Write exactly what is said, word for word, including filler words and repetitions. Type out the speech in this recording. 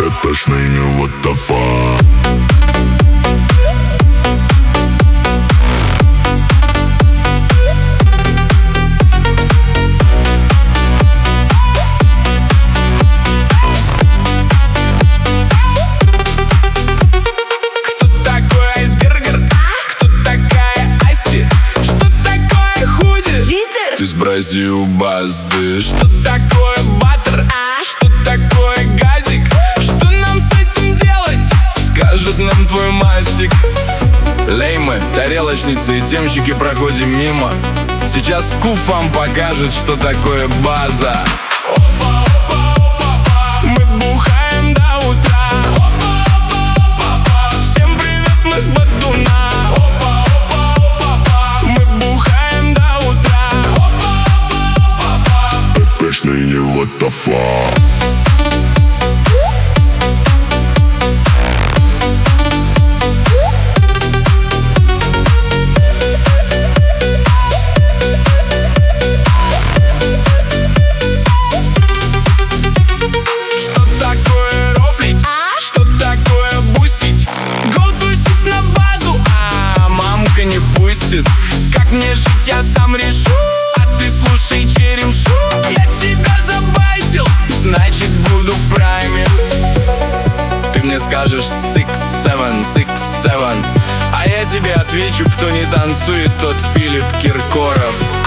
Пепешный не what the fuck. Из Бразил базды. Что такое баттер? А? Что такое газик? Что нам с этим делать? Скажет нам твой масик. Леймы, тарелочницы и темщики проходим мимо. Сейчас Скуф вам покажет, что такое база. Опа, опа, опа, опа. Мы бухаем до утра. Опа, опа, опа, опа. Всем привет, мы с Батуна. Опа, опа, опа, опа. Мы бухаем до утра. Опа, опа, опа, опа. Пепешный не what the fuck. Не пустит. Как мне жить, я сам решу. А ты слушай черемшу. Я тебя забайтил, значит буду в прайме. Ты мне скажешь six seven, six seven, а я тебе отвечу: кто не танцует, тот Филипп Киркоров.